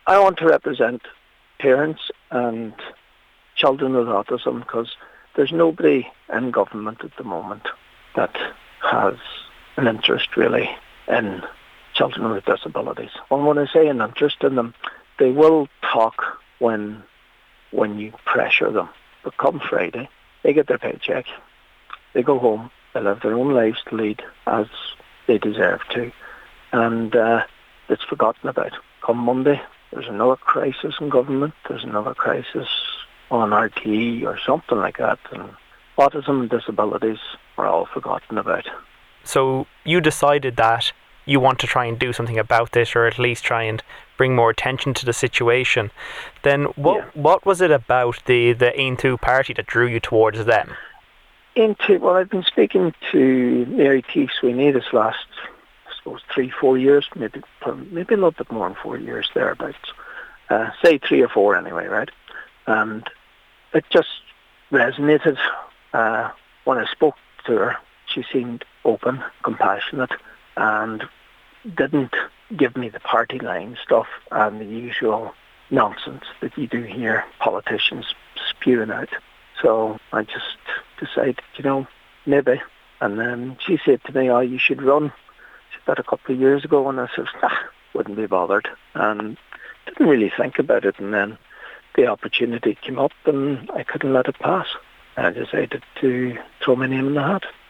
I want to represent parents and children with autism because there's nobody in government at the moment that has an interest really in children with disabilities. And when I say an interest in them, they will talk when you pressure them. But come Friday, they get their paycheck, they go home, they live their own lives to lead as they deserve to, and it's forgotten about. Come Monday, there's another crisis in government, there's another crisis on RTE or something like that, and autism and disabilities are all forgotten about. So you decided that you want to try and do something about this, or at least try and bring more attention to the situation. Then what was it about the Aontú party that drew you towards them? Well, I've been speaking to Mary T. Sweeney this last, I suppose, 3-4 years, maybe a little bit more than 4 years thereabouts. Say 3 or 4 anyway, right? And it just resonated. When I spoke to her, she seemed open, compassionate, and didn't give me the party line stuff and the usual nonsense that you do hear politicians spewing out. So I just decided, maybe. And then she said to me, "Oh, you should run." She said that a couple of years ago, and I said, wouldn't be bothered. And didn't really think about it. And then the opportunity came up and I couldn't let it pass. I decided to throw my name in the hat.